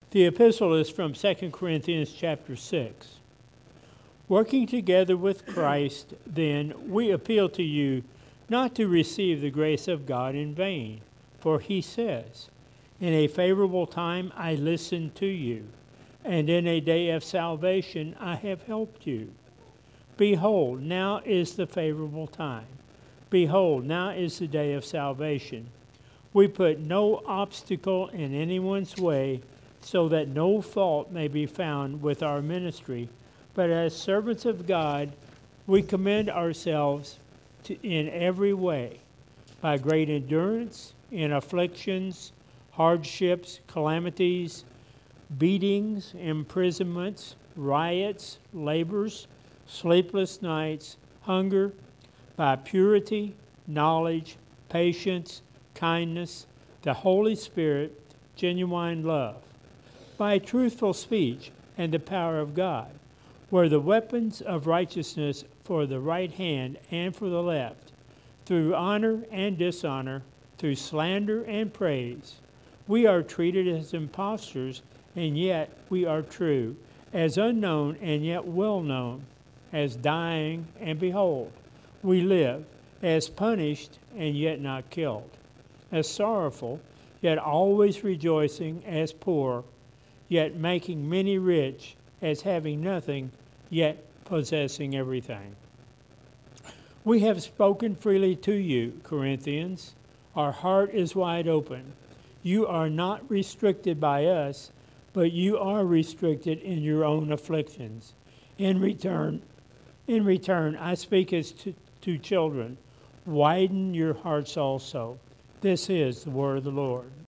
The epistle is from 2 Corinthians chapter 6. Working together with Christ, then, we appeal to you not to receive the grace of God in vain. For he says, "In a favorable time I listened to you, and in a day of salvation I have helped you. Behold, now is the favorable time. Behold, now is the day of salvation. We put no obstacle in anyone's way, so that no fault may be found with our ministry. But as servants of God, we commend ourselves in every way, by great endurance, in afflictions, hardships, calamities, beatings, imprisonments, riots, labors, sleepless nights, hunger, by purity, knowledge, patience, kindness, the Holy Spirit, genuine love, by truthful speech and the power of God, where the weapons of righteousness for the right hand and for the left, through honor and dishonor, through slander and praise. We are treated as impostors, and yet we are true, as unknown and yet well known, as dying, and behold, we live, as punished and yet not killed, as sorrowful, yet always rejoicing, as poor, yet making many rich, as having nothing, yet possessing everything. We have spoken freely to you, Corinthians. Our heart is wide open. You are not restricted by us, but you are restricted in your own afflictions. In return, I speak as to children. Widen your hearts also. This is the word of the Lord.